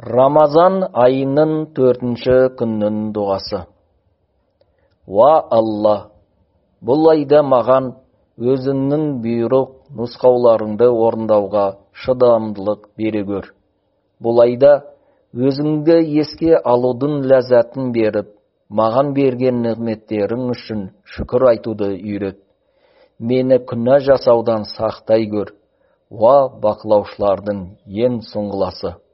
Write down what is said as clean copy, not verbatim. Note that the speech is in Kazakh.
Рамазан айының 4-ші күннің дұғасы. Уа Алла, бұл айда маған өзіңнің бұйрық нұсқауларыңды орындауға шыдамдылық бере көр. Бұл айда өзіңді еске алудың ләззатын беріп, маған берген нығметтерің үшін шүкір айтуды үйрет. Мені күнә жасаудан сақтай көр. Уа бақылаушылардың ең соңғыласы.